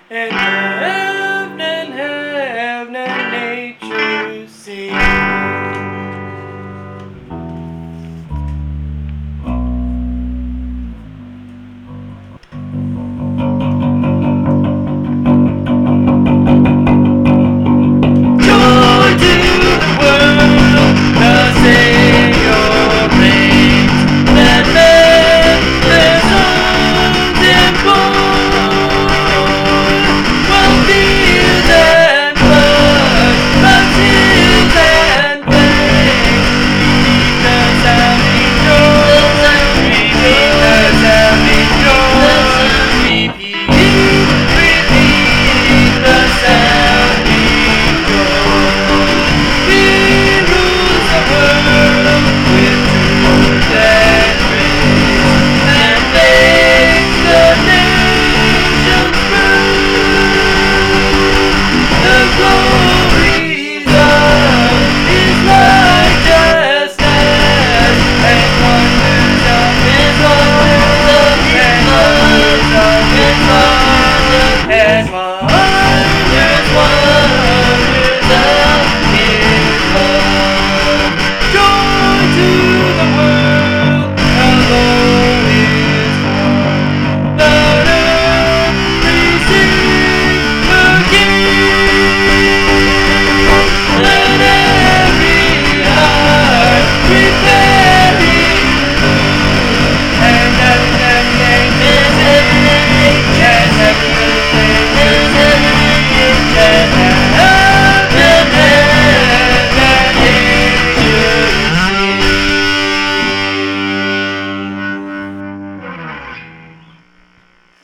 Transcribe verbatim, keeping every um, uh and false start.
and heaven and heaven and nature sing. Joy to the world, the Savior reigns. Let men their sons employ. While fields and floods, floods, hills and plains, beneath the sounding shore, beneath the sounding shore, repeat, repeat the sounding shore. He rules the world with truth and grace, and makes the nations prove the glories of His righteousness, and wonders of His love, and wonders of His love, and wonders